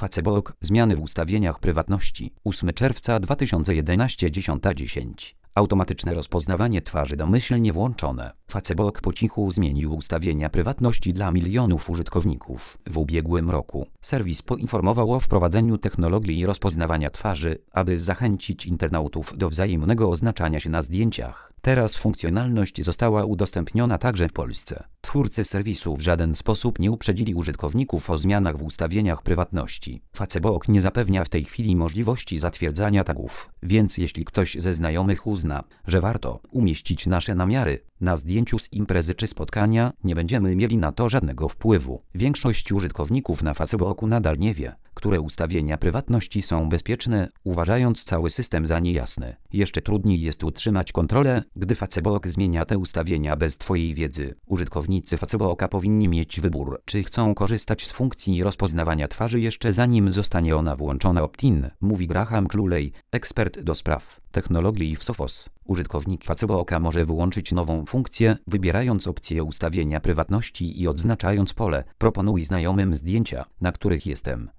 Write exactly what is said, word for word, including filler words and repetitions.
Facebook. Zmiany w ustawieniach prywatności. ósmego czerwca dwa tysiące jedenastego, dziesiąta dziesięć. Automatyczne rozpoznawanie twarzy domyślnie włączone. Facebook po cichu zmienił ustawienia prywatności dla milionów użytkowników. W ubiegłym roku serwis poinformował o wprowadzeniu technologii rozpoznawania twarzy, aby zachęcić internautów do wzajemnego oznaczania się na zdjęciach. Teraz funkcjonalność została udostępniona także w Polsce. Twórcy serwisu w żaden sposób nie uprzedzili użytkowników o zmianach w ustawieniach prywatności. Facebook nie zapewnia w tej chwili możliwości zatwierdzania tagów, więc jeśli ktoś ze znajomych uzna, że warto umieścić nasze namiary na zdjęciu z imprezy czy spotkania, nie będziemy mieli na to żadnego wpływu. Większość użytkowników na Facebooku nadal nie wie, które ustawienia prywatności są bezpieczne, uważając cały system za niejasny. Jeszcze trudniej jest utrzymać kontrolę, gdy Facebook zmienia te ustawienia bez Twojej wiedzy. Użytkownicy Facebooka powinni mieć wybór, czy chcą korzystać z funkcji rozpoznawania twarzy jeszcze zanim zostanie ona włączona opt-in, mówi Graham Cluley, ekspert do spraw technologii w Sophos. Użytkownik Facebooka może wyłączyć nową funkcję, wybierając opcję ustawienia prywatności i odznaczając pole „Proponuj znajomym zdjęcia, na których jestem”.